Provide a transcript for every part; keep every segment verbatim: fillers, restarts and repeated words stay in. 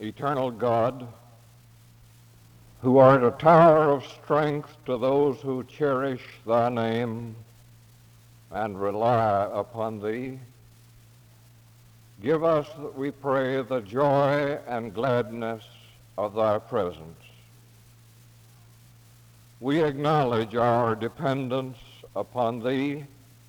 eternal God, who art a tower of strength to those who cherish thy name and rely upon thee, give us, we pray, the joy and gladness of thy presence. We acknowledge our dependence upon thee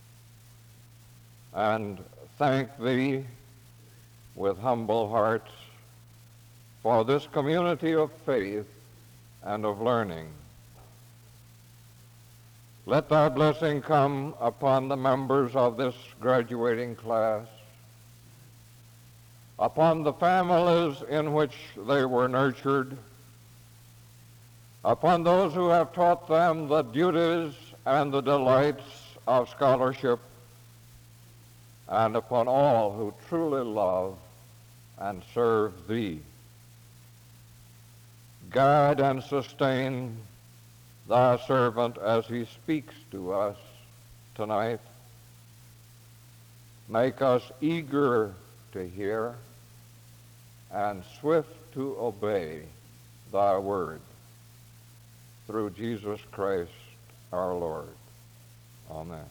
and thank thee with humble hearts for this community of faith and of learning. Let thy blessing come upon the members of this graduating class, upon the families in which they were nurtured, upon those who have taught them the duties and the delights of scholarship, and upon all who truly love and serve thee. Guide and sustain thy servant as he speaks to us tonight. Make us eager to hear and swift to obey thy word. Through Jesus Christ our Lord. Amen.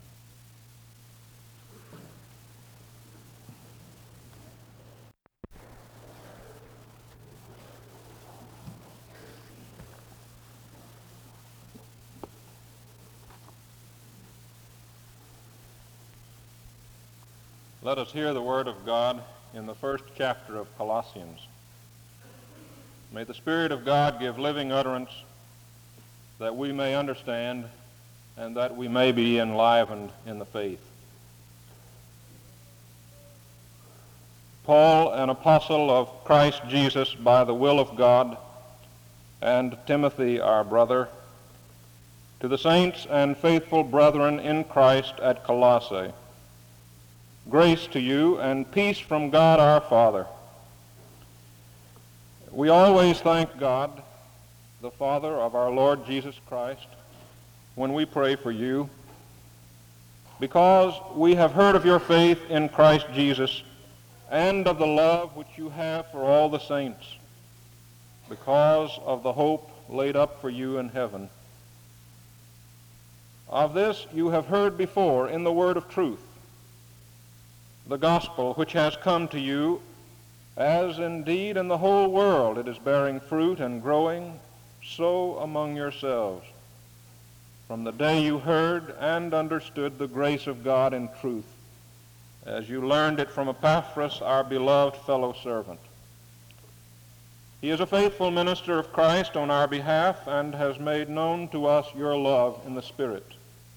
Let us hear the word of God in the first chapter of Colossians. May the Spirit of God give living utterance that we may understand and that we may be enlivened in the faith. Paul, an apostle of Christ Jesus by the will of God, and Timothy, our brother, to the saints and faithful brethren in Christ at Colossae, grace to you and peace from God our Father. We always thank God, the Father of our Lord Jesus Christ, when we pray for you, because we have heard of your faith in Christ Jesus and of the love which you have for all the saints, because of the hope laid up for you in heaven. Of this you have heard before in the word of truth, the gospel which has come to you, as indeed in the whole world it is bearing fruit and growing, so among yourselves, from the day you heard and understood the grace of God in truth, as you learned it from Epaphras, our beloved fellow servant. He is a faithful minister of Christ on our behalf and has made known to us your love in the Spirit.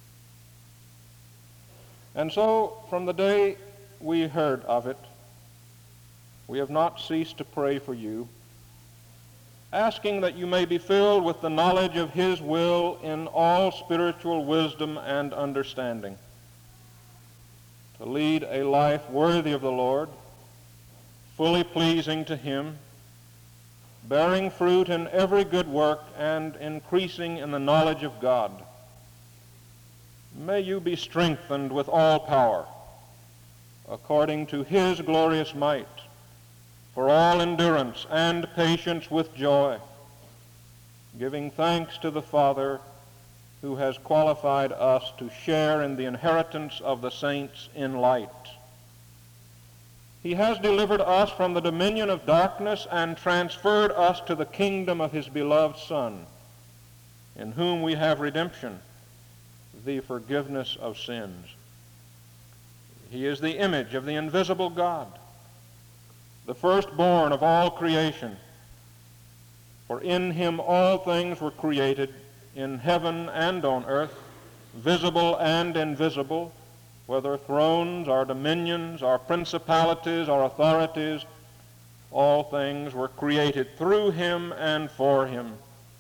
And so, from the day we heard of it, we have not ceased to pray for you, asking that you may be filled with the knowledge of his will in all spiritual wisdom and understanding, to lead a life worthy of the Lord, fully pleasing to him, bearing fruit in every good work and increasing in the knowledge of God. May you be strengthened with all power, according to his glorious might, for all endurance and patience with joy, giving thanks to the Father who has qualified us to share in the inheritance of the saints in light. He has delivered us from the dominion of darkness and transferred us to the kingdom of his beloved Son, in whom we have redemption, the forgiveness of sins. He is the image of the invisible God, the firstborn of all creation. For in him all things were created, in heaven and on earth, visible and invisible, whether thrones or dominions or principalities or authorities, all things were created through him and for him.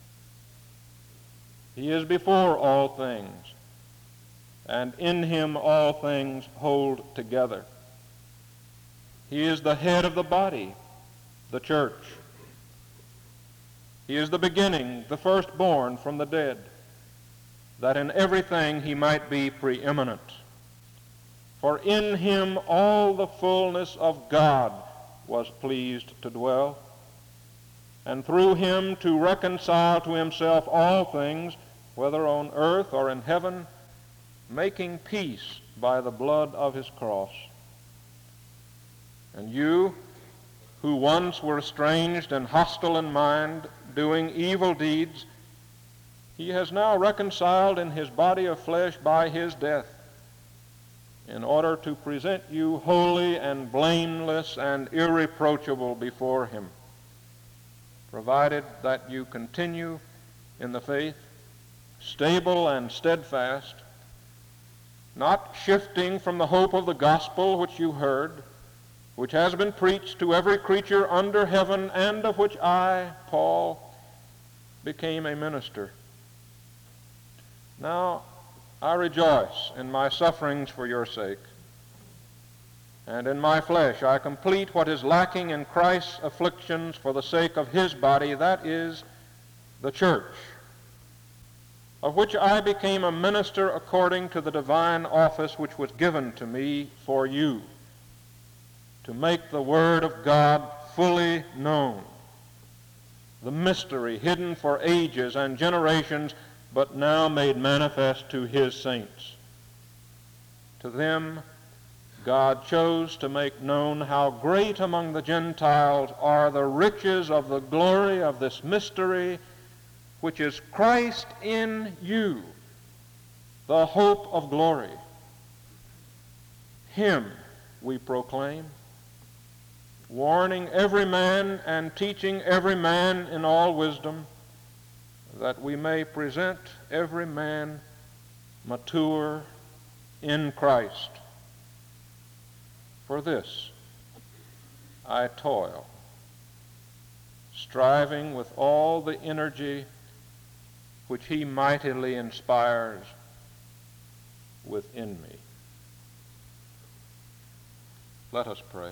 He is before all things, and in him all things hold together. He is the head of the body, the church. He is the beginning, the firstborn from the dead, that in everything he might be preeminent. For in him all the fullness of God was pleased to dwell, and through him to reconcile to himself all things, whether on earth or in heaven, making peace by the blood of his cross. And you, who once were estranged and hostile in mind, doing evil deeds, he has now reconciled in his body of flesh by his death, in order to present you holy and blameless and irreproachable before him, provided that you continue in the faith, stable and steadfast, not shifting from the hope of the gospel which you heard, which has been preached to every creature under heaven, and of which I, Paul, became a minister. Now I rejoice in my sufferings for your sake, and in my flesh I complete what is lacking in Christ's afflictions for the sake of his body, that is, the church, of which I became a minister according to the divine office which was given to me for you, to make the word of God fully known, the mystery hidden for ages and generations, but now made manifest to his saints. To them God chose to make known how great among the Gentiles are the riches of the glory of this mystery, which is Christ in you, the hope of glory. Him we proclaim, warning every man and teaching every man in all wisdom, that we may present every man mature in Christ. For this I toil, striving with all the energy which he mightily inspires within me. Let us pray.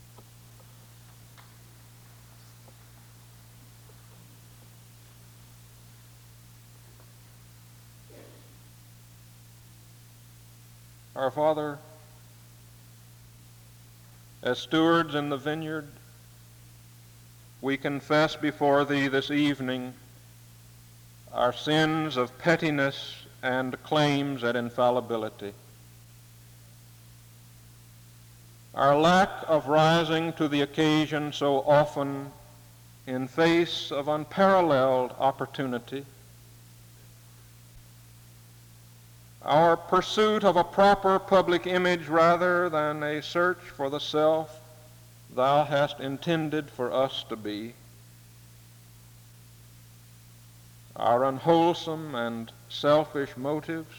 Our Father, as stewards in the vineyard, we confess before thee this evening our sins of pettiness and claims at infallibility, our lack of rising to the occasion so often in face of unparalleled opportunity, our pursuit of a proper public image rather than a search for the self thou hast intended for us to be, our unwholesome and selfish motives,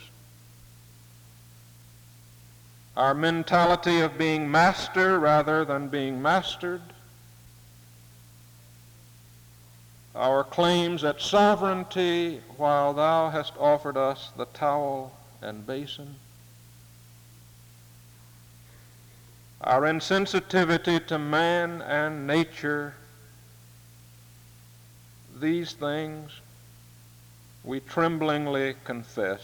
our mentality of being master rather than being mastered, our claims at sovereignty while thou hast offered us the towel and basin, our insensitivity to man and nature, these things we tremblingly confess.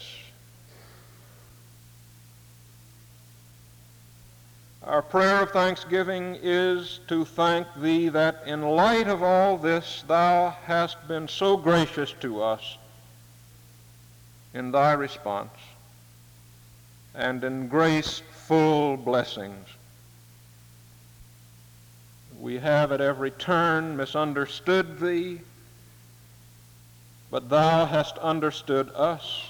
Our prayer of thanksgiving is to thank thee that in light of all this thou hast been so gracious to us in thy response and in grace-full blessings. We have at every turn misunderstood thee, but thou hast understood us.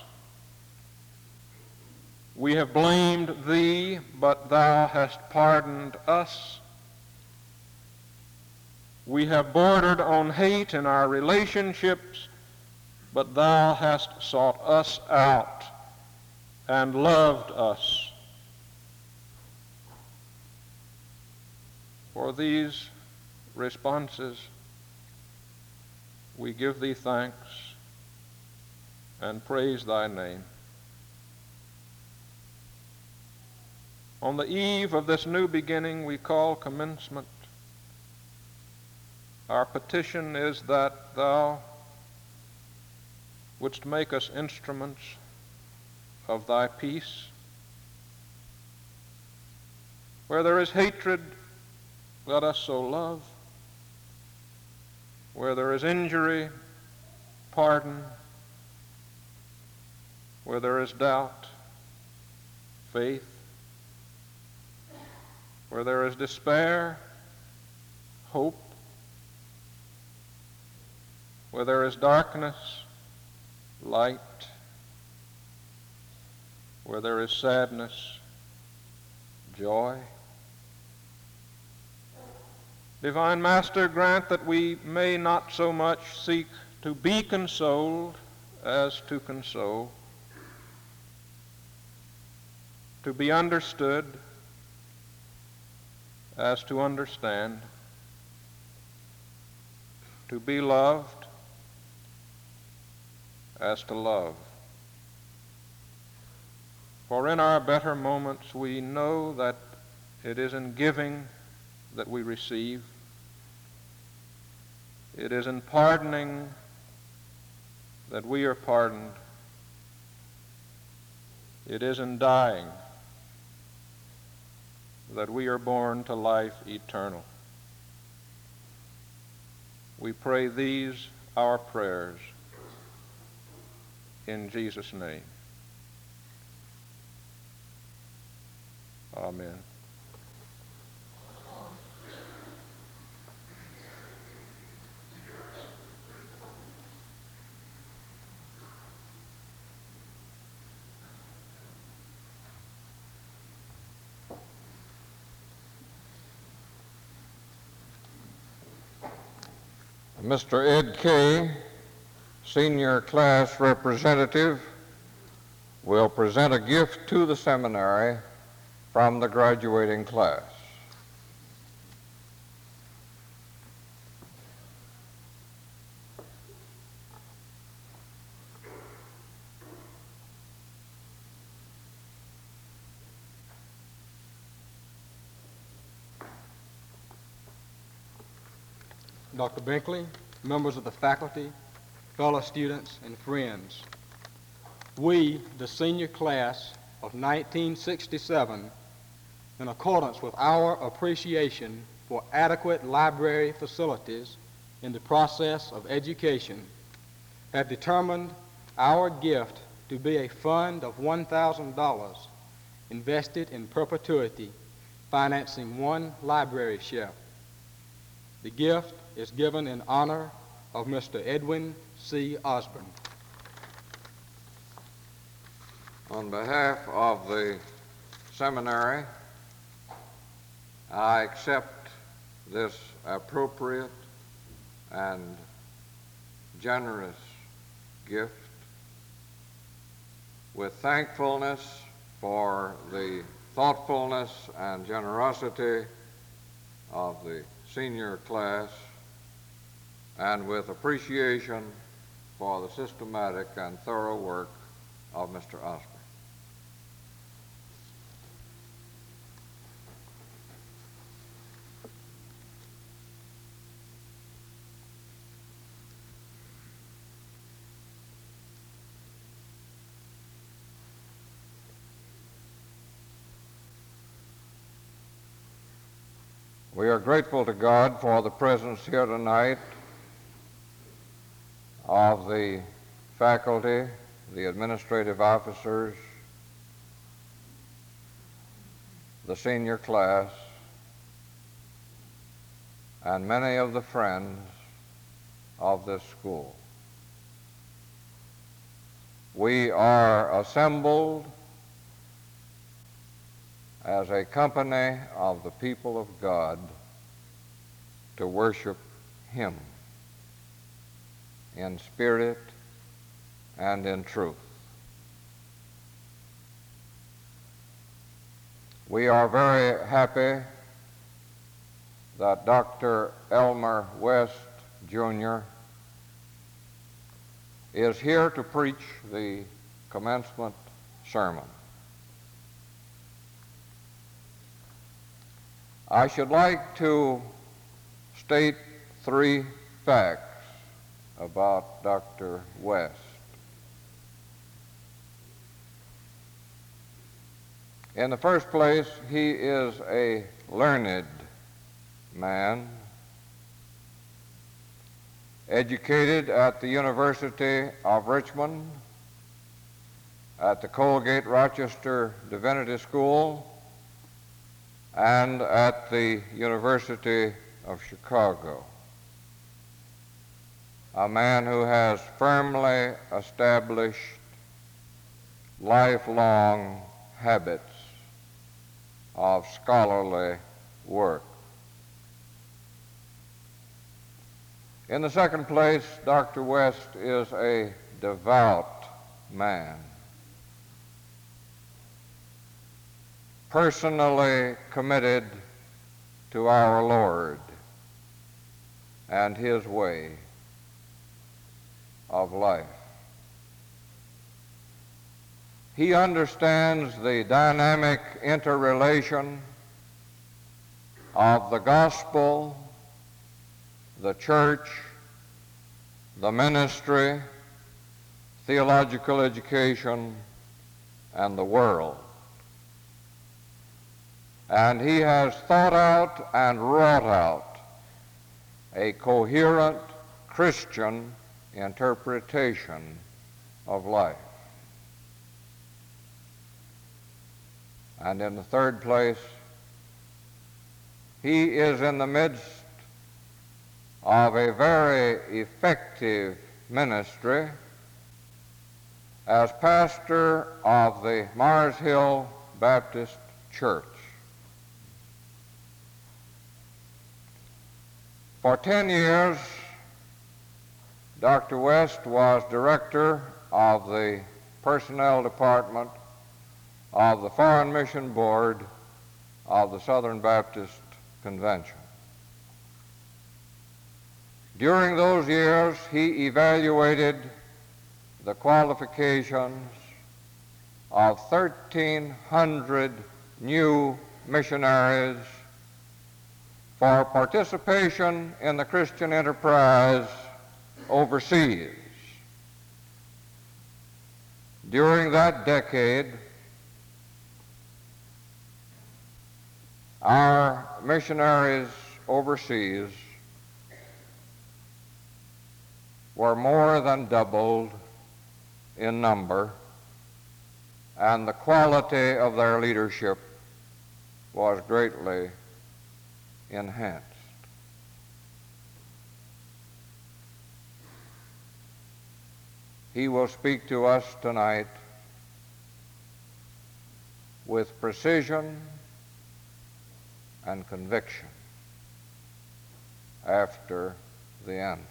We have blamed thee, but thou hast pardoned us. We have bordered on hate in our relationships, but thou hast sought us out and loved us. For these responses, we give thee thanks and praise thy name. On the eve of this new beginning we call commencement, our petition is that thou wouldst make us instruments of thy peace. Where there is hatred, let us so love. Where there is injury, pardon. Where there is doubt, faith. Where there is despair, hope. Where there is darkness, light. Where there is sadness, joy. Divine Master, grant that we may not so much seek to be consoled as to console, to be understood as to understand, to be loved as to love. For in our better moments we know that it is in giving that we receive. It is in pardoning that we are pardoned. It is in dying that we are born to life eternal. We pray these our prayers in Jesus' name. Amen. Mister Ed Kay, senior class representative, will present a gift to the seminary from the graduating class. Doctor Binkley, members of the faculty, fellow students, and friends, we, the senior class of nineteen sixty-seven, in accordance with our appreciation for adequate library facilities in the process of education, have determined our gift to be a fund of one thousand dollars invested in perpetuity, financing one library shelf. The gift is given in honor of Mister Edwin C. Osborne. On behalf of the seminary, I accept this appropriate and generous gift with thankfulness for the thoughtfulness and generosity of the senior class, and with appreciation for the systematic and thorough work of Mister Osborne. We are grateful to God for the presence here tonight of the faculty, the administrative officers, the senior class, and many of the friends of this school. We are assembled as a company of the people of God to worship Him in spirit and in truth. We are very happy that Doctor Elmer West, Junior is here to preach the commencement sermon. I should like to state three facts about Doctor West. In the first place, he is a learned man. educated at the University of Richmond, at the Colgate Rochester Divinity School, and at the University of Chicago. A man who has firmly established lifelong habits of scholarly work. In the second place, Doctor West is a devout man, personally committed to our Lord and His way of life. He understands the dynamic interrelation of the gospel, the church, the ministry, theological education, and the world. And he has thought out and wrought out a coherent Christian interpretation of life. And in the third place, he is in the midst of a very effective ministry as pastor of the Mars Hill Baptist Church. For ten years, Doctor West was director of the personnel department of the Foreign Mission Board of the Southern Baptist Convention. During those years, he evaluated the qualifications of thirteen hundred new missionaries for participation in the Christian enterprise overseas. During that decade, our missionaries overseas were more than doubled in number, and the quality of their leadership was greatly enhanced. He will speak to us tonight with precision and conviction after the anthem.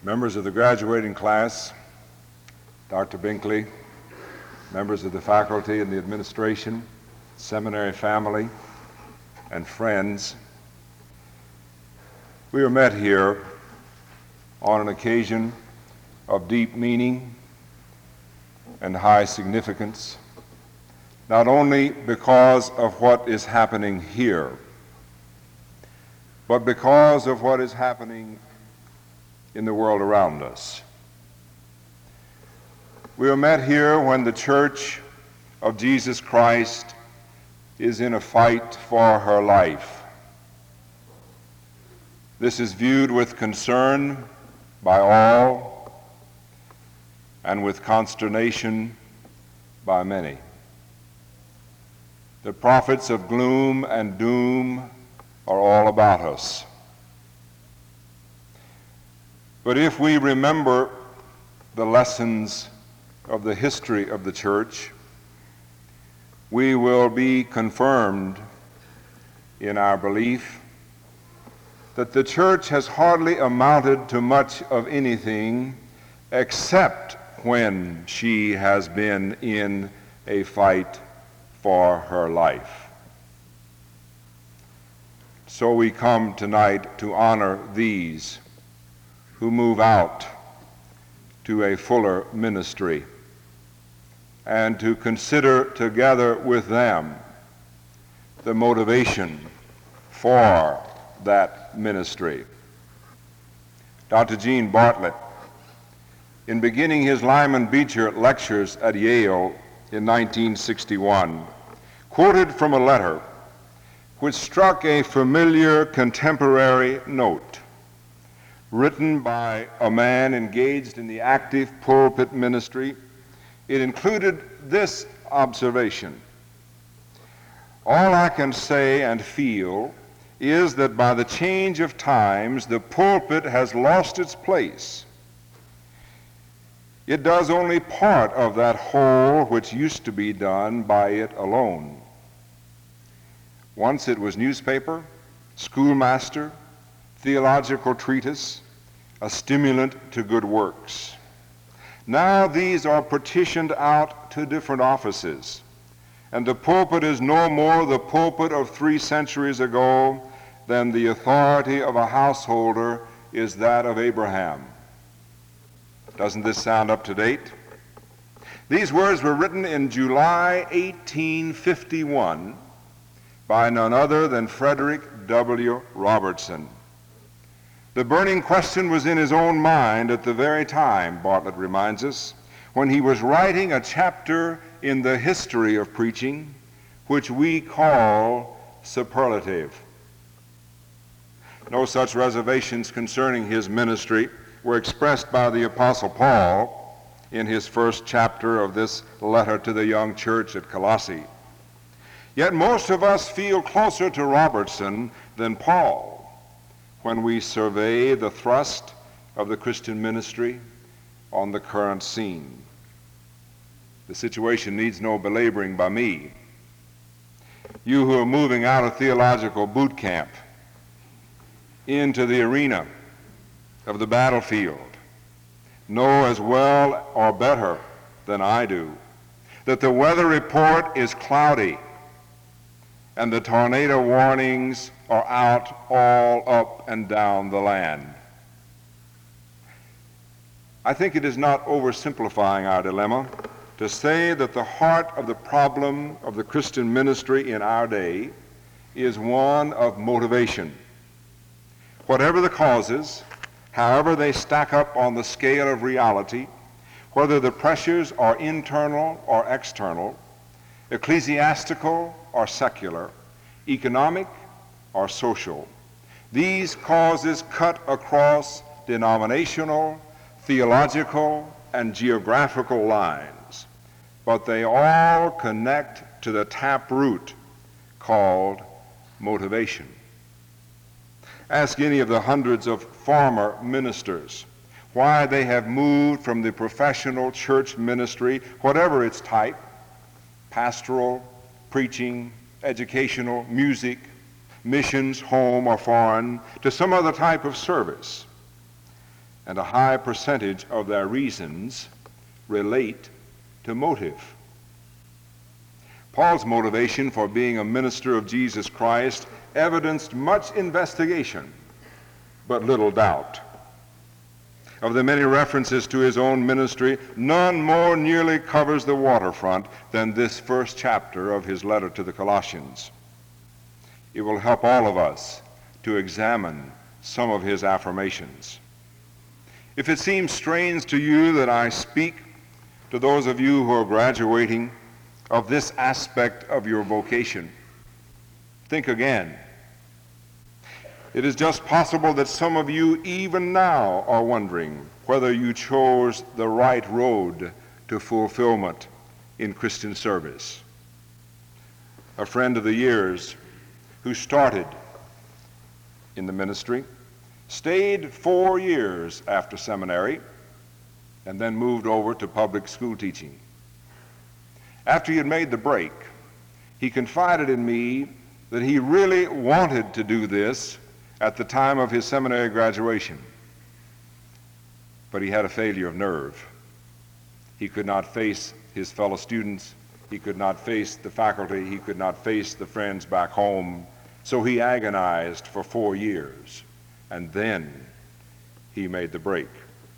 Members of the graduating class, Doctor Binkley, members of the faculty and the administration, seminary family, and friends, we are met here on an occasion of deep meaning and high significance, not only because of what is happening here, but because of what is happening in the world around us. We are met here when the Church of Jesus Christ is in a fight for her life. This is viewed with concern by all and with consternation by many. The prophets of gloom and doom are all about us. But if we remember the lessons of the history of the church, we will be confirmed in our belief that the church has hardly amounted to much of anything except when she has been in a fight for her life. So we come tonight to honor these who move out to a fuller ministry and to consider together with them the motivation for that ministry. Doctor Gene Bartlett, in beginning his Lyman Beecher lectures at Yale in nineteen sixty-one, quoted from a letter which struck a familiar contemporary note, written by a man engaged in the active pulpit ministry. It included this observation: all I can say and feel is that by the change of times, the pulpit has lost its place. It does only part of that whole which used to be done by it alone. Once it was newspaper, schoolmaster, theological treatise, a stimulant to good works. Now these are partitioned out to different offices, and the pulpit is no more the pulpit of three centuries ago than the authority of a householder is that of Abraham. Doesn't this sound up to date? These words were written in July eighteen fifty-one by none other than Frederick W. Robertson. The burning question was in his own mind at the very time, Bartlett reminds us, when he was writing a chapter in the history of preaching, which we call superlative. No such reservations concerning his ministry were expressed by the Apostle Paul in his first chapter of this letter to the young church at Colossae. Yet most of us feel closer to Robertson than Paul when we survey the thrust of the Christian ministry on the current scene. The situation needs no belaboring by me. You who are moving out of theological boot camp into the arena of the battlefield know as well or better than I do that the weather report is cloudy and the tornado warnings are out all up and down the land. I think it is not oversimplifying our dilemma to say that the heart of the problem of the Christian ministry in our day is one of motivation. Whatever the causes, however they stack up on the scale of reality, whether the pressures are internal or external, ecclesiastical or secular, economic or social, these causes cut across denominational, theological, and geographical lines, but they all connect to the tap root called motivation. Ask any of the hundreds of former ministers why they have moved from the professional church ministry, whatever its type, pastoral, preaching, educational, music, missions, home or foreign, to some other type of service. and a high percentage of their reasons relate to motive. Paul's motivation for being a minister of Jesus Christ evidenced much investigation, but little doubt. Of the many references to his own ministry, none more nearly covers the waterfront than this first chapter of his letter to the Colossians. It will help all of us to examine some of his affirmations. If it seems strange to you that I speak to those of you who are graduating of this aspect of your vocation, think again. It is just possible that some of you even now are wondering whether you chose the right road to fulfillment in Christian service. A friend of the years who started in the ministry stayed four years after seminary and then moved over to public school teaching. After he had made the break, he confided in me that he really wanted to do this at the time of his seminary graduation, but he had a failure of nerve. He could not face his fellow students, he could not face the faculty, he could not face the friends back home, so he agonized for four years, and then he made the break.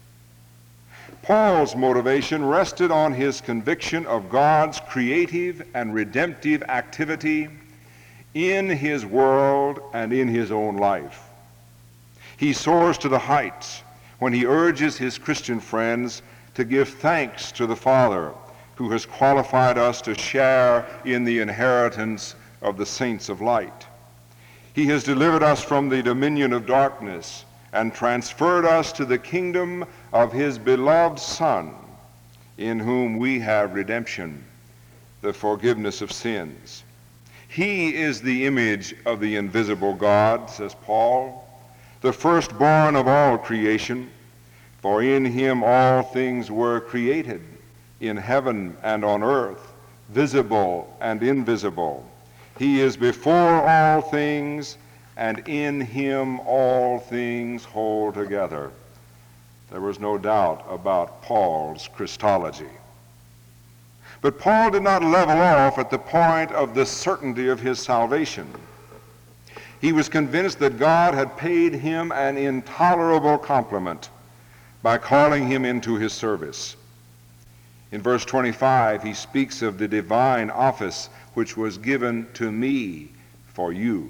Paul's motivation rested on his conviction of God's creative and redemptive activity in his world and in his own life. He soars to the heights when he urges his Christian friends to give thanks to the Father who has qualified us to share in the inheritance of the saints of light. He has delivered us from the dominion of darkness and transferred us to the kingdom of his beloved Son, in whom we have redemption, the forgiveness of sins. He is the image of the invisible God, says Paul, the firstborn of all creation, for in him all things were created, in heaven and on earth, visible and invisible. He is before all things, and in him all things hold together. There was no doubt about Paul's Christology. But Paul did not level off at the point of the certainty of his salvation. He was convinced that God had paid him an intolerable compliment by calling him into his service. In verse twenty-five, he speaks of the divine office which was given to me for you.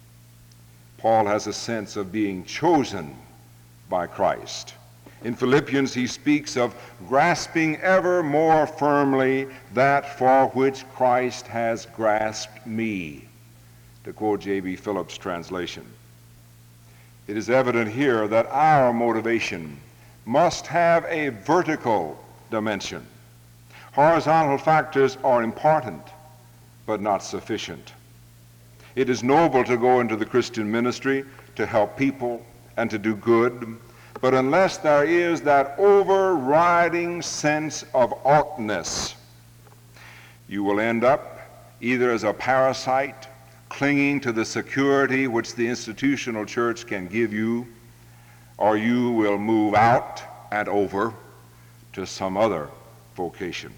Paul has a sense of being chosen by Christ. In Philippians, he speaks of grasping ever more firmly that for which Christ has grasped me, to quote J B Phillips' translation. It is evident here that our motivation must have a vertical dimension. Horizontal factors are important, but not sufficient. It is noble to go into the Christian ministry to help people and to do good, but unless there is that overriding sense of oughtness, you will end up either as a parasite clinging to the security which the institutional church can give you, or you will move out and over to some other vocation.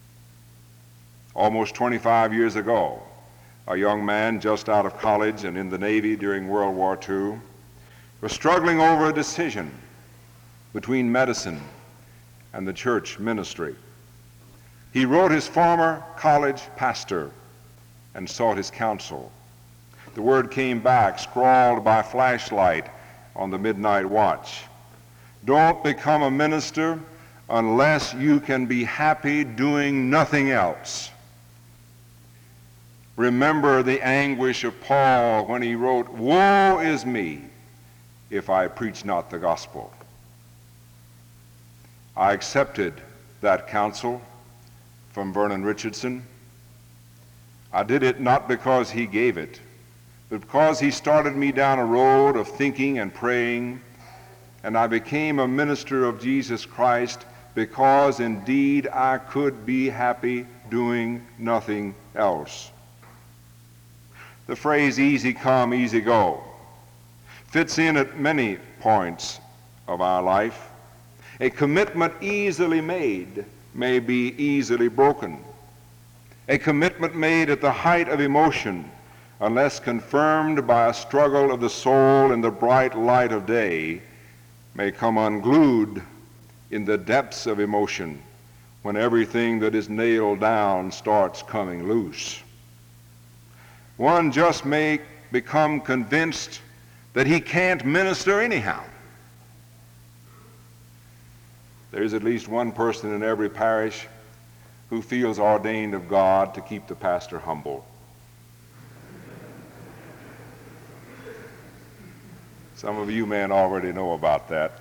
Almost twenty-five years ago, a young man just out of college and in the Navy during World War Two was struggling over a decision between medicine and the church ministry. He wrote his former college pastor and sought his counsel. The word came back, scrawled by flashlight on the midnight watch. Don't become a minister unless you can be happy doing nothing else. Remember the anguish of Paul when he wrote, "Woe is me if I preach not the gospel." I accepted that counsel from Vernon Richardson. I did it not because he gave it, but because he started me down a road of thinking and praying, and I became a minister of Jesus Christ because indeed I could be happy doing nothing else. The phrase easy come, easy go fits in at many points of our life. A commitment easily made may be easily broken. A commitment made at the height of emotion, unless confirmed by a struggle of the soul in the bright light of day, may come unglued in the depths of emotion when everything that is nailed down starts coming loose. One just may become convinced that he can't minister anyhow. There's at least one person in every parish who feels ordained of God to keep the pastor humble. Some of you men already know about that.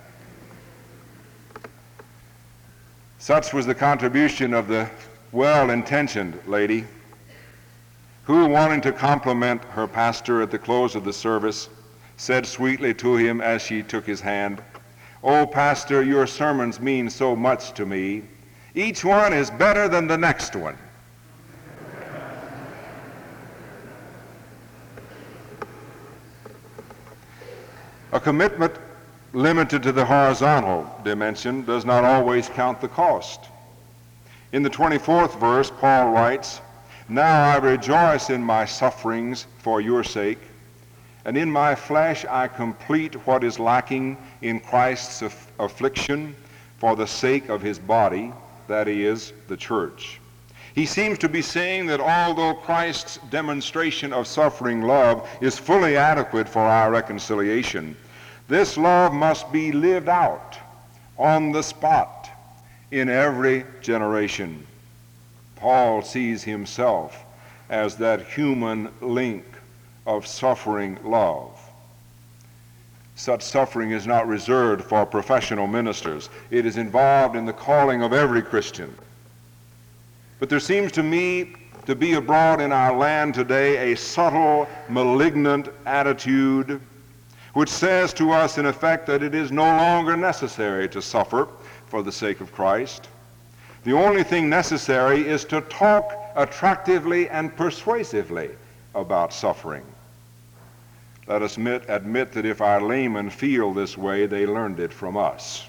Such was the contribution of the well-intentioned lady who, wanting to compliment her pastor at the close of the service, said sweetly to him as she took his hand, "Oh, Pastor, your sermons mean so much to me. Each one is better than the next one." A commitment limited to the horizontal dimension does not always count the cost. In the twenty-fourth verse, Paul writes, "Now I rejoice in my sufferings for your sake, and in my flesh I complete what is lacking in Christ's aff- affliction for the sake of his body, that is, the church." He seems to be saying that although Christ's demonstration of suffering love is fully adequate for our reconciliation, this love must be lived out on the spot in every generation. Paul sees himself as that human link of suffering love. Such suffering is not reserved for professional ministers. It is involved in the calling of every Christian. But there seems to me to be abroad in our land today a subtle, malignant attitude which says to us, in effect, that it is no longer necessary to suffer for the sake of Christ. The only thing necessary is to talk attractively and persuasively about suffering. Let us admit, admit that if our laymen feel this way, they learned it from us.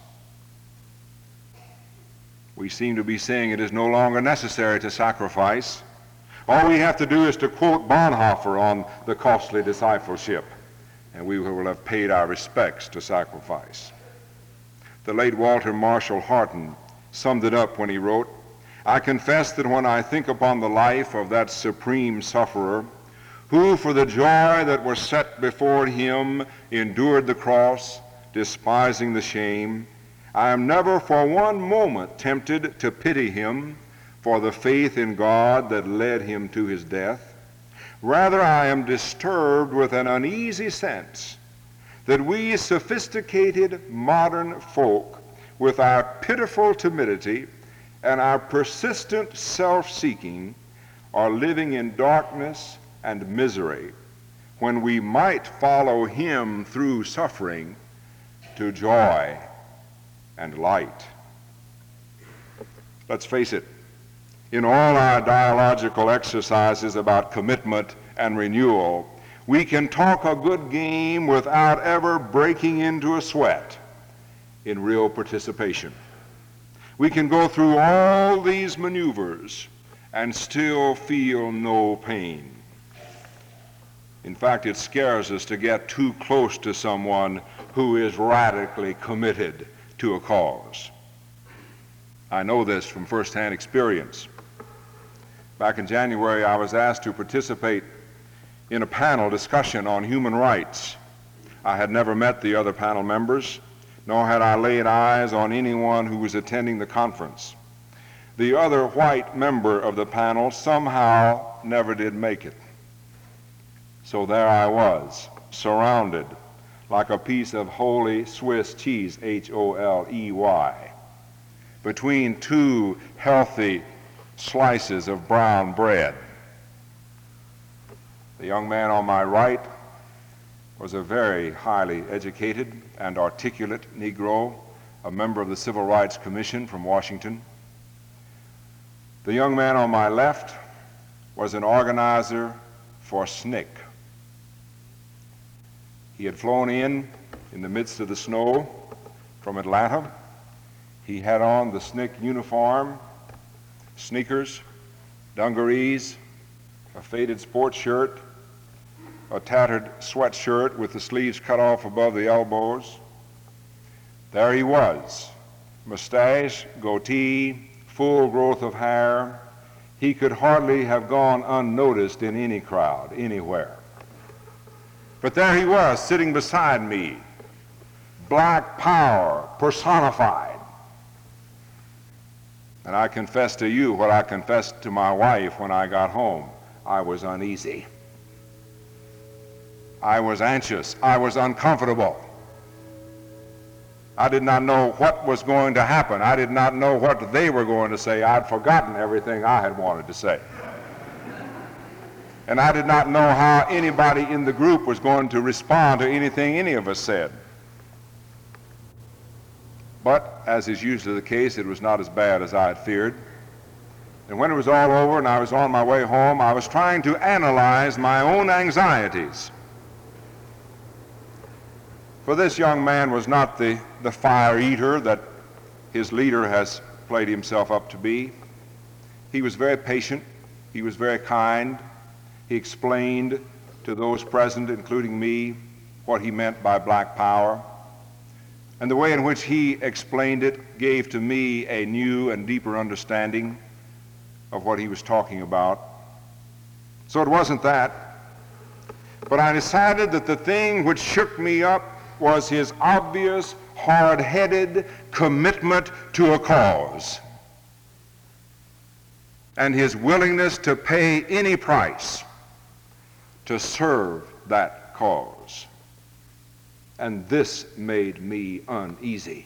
We seem to be saying it is no longer necessary to sacrifice. All we have to do is to quote Bonhoeffer on the costly discipleship, and we will have paid our respects to sacrifice. The late Walter Marshall Harton summed it up when he wrote, "I confess that when I think upon the life of that supreme sufferer, who for the joy that was set before him endured the cross, despising the shame, I am never for one moment tempted to pity him for the faith in God that led him to his death. Rather, I am disturbed with an uneasy sense that we sophisticated modern folk, with our pitiful timidity and our persistent self-seeking, are living in darkness and misery when we might follow him through suffering to joy and light." Let's face it, in all our dialogical exercises about commitment and renewal, we can talk a good game without ever breaking into a sweat in real participation. We can go through all these maneuvers and still feel no pain. In fact, it scares us to get too close to someone who is radically committed to a cause. I know this from firsthand experience. Back in January, I was asked to participate in a panel discussion on human rights. I had never met the other panel members, nor had I laid eyes on anyone who was attending the conference. The other white member of the panel somehow never did make it. So there I was, surrounded like a piece of holy Swiss cheese, H O L E Y, between two healthy slices of brown bread. The young man on my right was a very highly educated and articulate Negro, a member of the Civil Rights Commission from Washington. The young man on my left was an organizer for S N C C. He had flown in in the midst of the snow from Atlanta. He had on the S N C C uniform, sneakers, dungarees, a faded sports shirt, a tattered sweatshirt with the sleeves cut off above the elbows. There he was, mustache, goatee, full growth of hair. He could hardly have gone unnoticed in any crowd, anywhere. But there he was, sitting beside me, black power personified. And I confess to you what I confessed to my wife when I got home. I was uneasy. I was anxious. I was uncomfortable. I did not know what was going to happen. I did not know what they were going to say. I'd forgotten everything I had wanted to say. And I did not know how anybody in the group was going to respond to anything any of us said. But, as is usually the case, it was not as bad as I had feared. And when it was all over and I was on my way home, I was trying to analyze my own anxieties. For this young man was not the, the fire eater that his leader has played himself up to be. He was very patient. He was very kind. He explained to those present, including me, what he meant by black power. And the way in which he explained it gave to me a new and deeper understanding of what he was talking about. So it wasn't that. But I decided that the thing which shook me up was his obvious, hard-headed commitment to a cause and his willingness to pay any price to serve that cause. And this made me uneasy.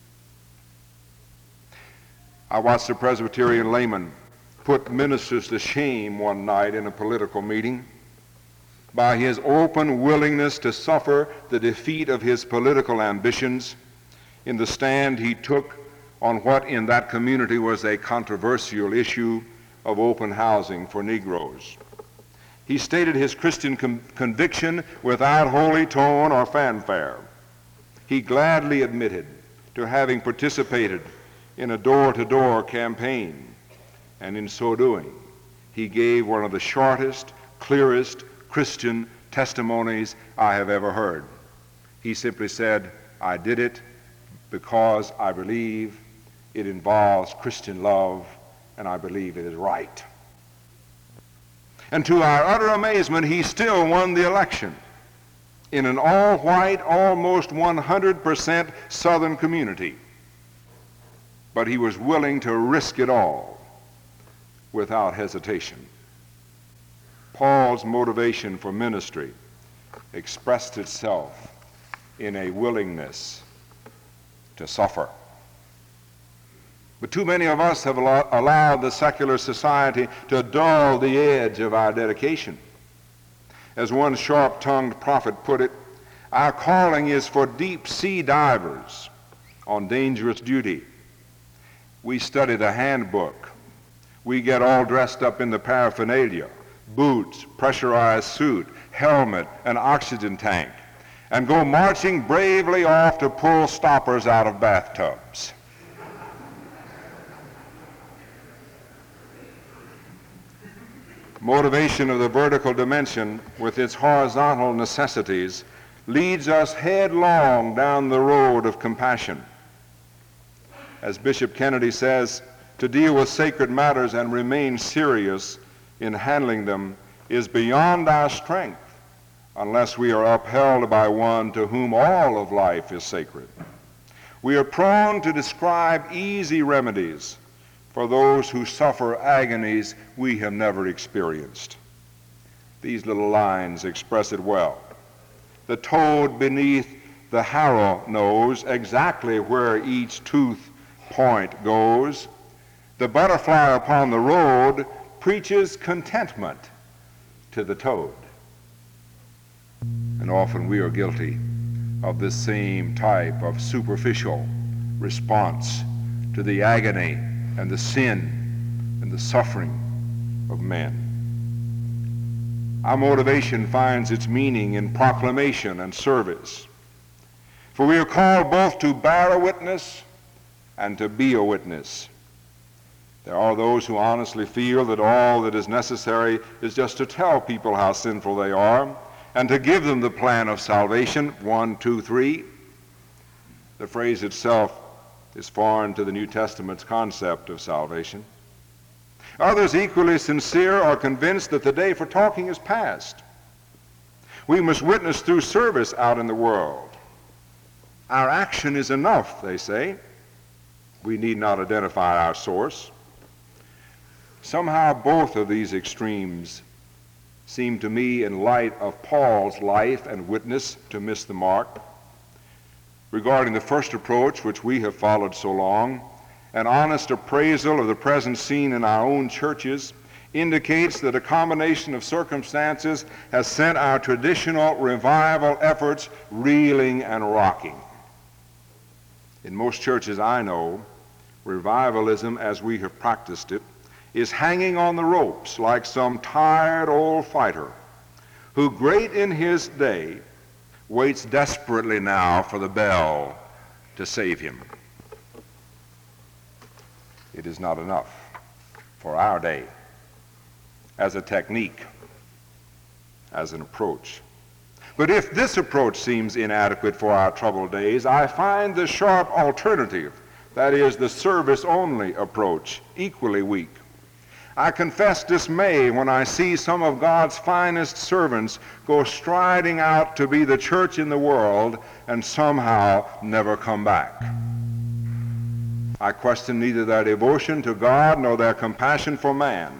I watched a Presbyterian layman put ministers to shame one night in a political meeting by his open willingness to suffer the defeat of his political ambitions in the stand he took on what in that community was a controversial issue of open housing for Negroes. He stated his Christian com- conviction without holy tone or fanfare. He gladly admitted to having participated in a door-to-door campaign, and in so doing, he gave one of the shortest, clearest Christian testimonies I have ever heard. He simply said, "I did it because I believe it involves Christian love, and I believe it is right." And to our utter amazement, he still won the election in an all-white, almost one hundred percent Southern community. But he was willing to risk it all without hesitation. Paul's motivation for ministry expressed itself in a willingness to suffer. But too many of us have allowed the secular society to dull the edge of our dedication. As one sharp-tongued prophet put it, our calling is for deep-sea divers on dangerous duty. We study the handbook. We get all dressed up in the paraphernalia, boots, pressurized suit, helmet, and oxygen tank, and go marching bravely off to pull stoppers out of bathtubs. Motivation of the vertical dimension with its horizontal necessities leads us headlong down the road of compassion. As Bishop Kennedy says, to deal with sacred matters and remain serious in handling them is beyond our strength unless we are upheld by one to whom all of life is sacred. We are prone to describe easy remedies for those who suffer agonies we have never experienced. These little lines express it well. The toad beneath the harrow knows exactly where each tooth point goes. The butterfly upon the road preaches contentment to the toad. And often we are guilty of this same type of superficial response to the agony and the sin and the suffering of men. Our motivation finds its meaning in proclamation and service. For we are called both to bear a witness and to be a witness. There are those who honestly feel that all that is necessary is just to tell people how sinful they are and to give them the plan of salvation, one, two, three. The phrase itself is foreign to the New Testament's concept of salvation. Others, equally sincere, are convinced that the day for talking is past. We must witness through service out in the world. Our action is enough, they say. We need not identify our source. Somehow both of these extremes seem to me, in light of Paul's life and witness, to miss the mark. Regarding the first approach, which we have followed so long, an honest appraisal of the present scene in our own churches indicates that a combination of circumstances has sent our traditional revival efforts reeling and rocking. In most churches I know, revivalism, as we have practiced it, is hanging on the ropes like some tired old fighter who, great in his day, waits desperately now for the bell to save him. It is not enough for our day as a technique, as an approach. But if this approach seems inadequate for our troubled days, I find the sharp alternative, that is, the service-only approach, equally weak. I confess dismay when I see some of God's finest servants go striding out to be the church in the world and somehow never come back. I question neither their devotion to God nor their compassion for man.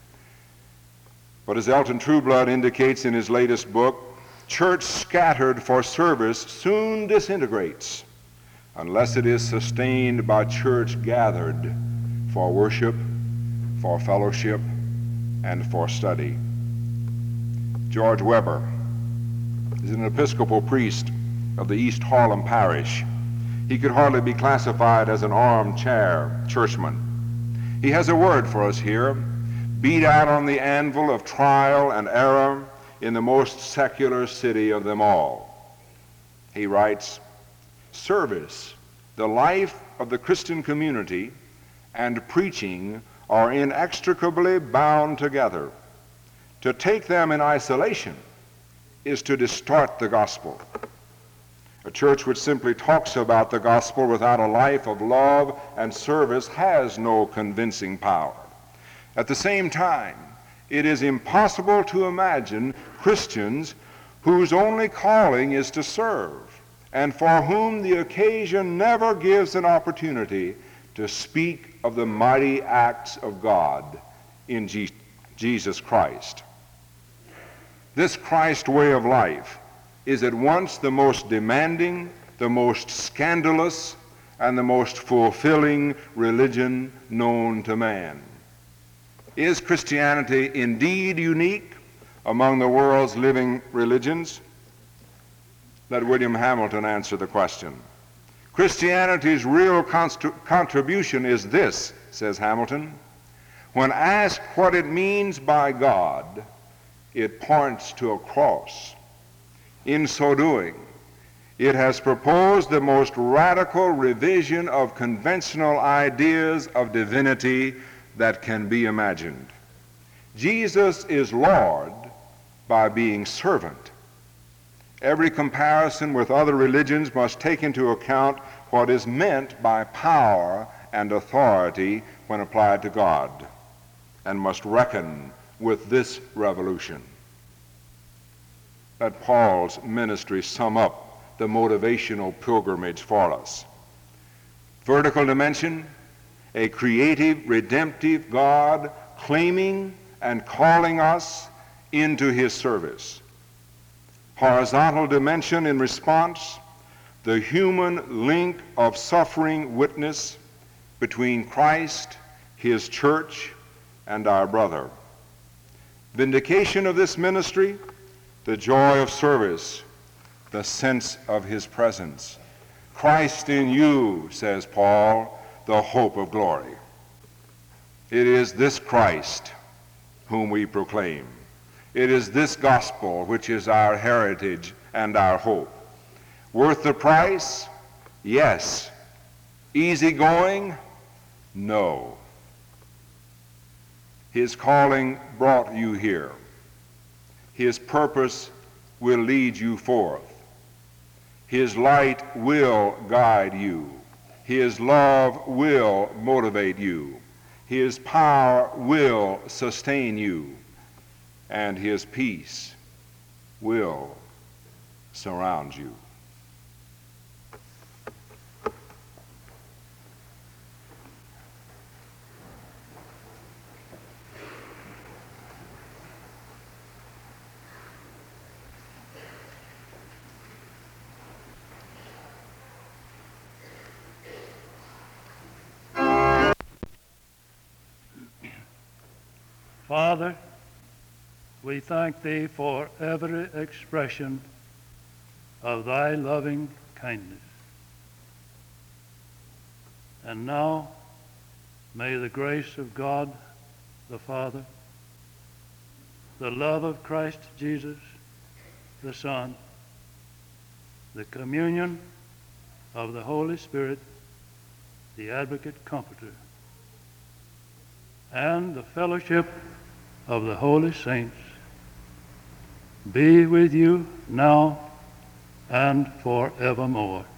But as Elton Trueblood indicates in his latest book, church scattered for service soon disintegrates unless it is sustained by church gathered for worship, for fellowship, and for study. George Weber is an Episcopal priest of the East Harlem Parish. He could hardly be classified as an armchair churchman. He has a word for us here, beat out on the anvil of trial and error in the most secular city of them all. He writes, "Service, the life of the Christian community, and preaching are inextricably bound together. To take them in isolation is to distort the gospel. A church which simply talks about the gospel without a life of love and service has no convincing power. At the same time, it is impossible to imagine Christians whose only calling is to serve, and for whom the occasion never gives an opportunity to speak of the mighty acts of God in Je- Jesus Christ. This Christ way of life is at once the most demanding, the most scandalous, and the most fulfilling religion known to man. Is Christianity indeed unique among the world's living religions? Let William Hamilton answer the question. Christianity's real constr- contribution is this, says Hamilton. When asked what it means by God, it points to a cross. In so doing, it has proposed the most radical revision of conventional ideas of divinity that can be imagined. Jesus is Lord by being servant. Every comparison with other religions must take into account what is meant by power and authority when applied to God, and must reckon with this revolution. Let Paul's ministry sum up the motivational pilgrimage for us. Vertical dimension, a creative, redemptive God claiming and calling us into his service. Horizontal dimension in response, the human link of suffering witness between Christ, his church, and our brother. Vindication of this ministry, the joy of service, the sense of his presence. Christ in you, says Paul, the hope of glory. It is this Christ whom we proclaim. It is this gospel which is our heritage and our hope. Worth the price? Yes, Easygoing? No. His calling brought you here. His purpose will lead you forth. His light will guide you. His love will motivate you. His power will sustain you. And his peace will surround you. Father, we thank thee for every expression of thy loving kindness. And now may the grace of God the Father, the love of Christ Jesus the Son, the communion of the Holy Spirit, the Advocate Comforter, and the fellowship of the holy saints be with you now and forevermore.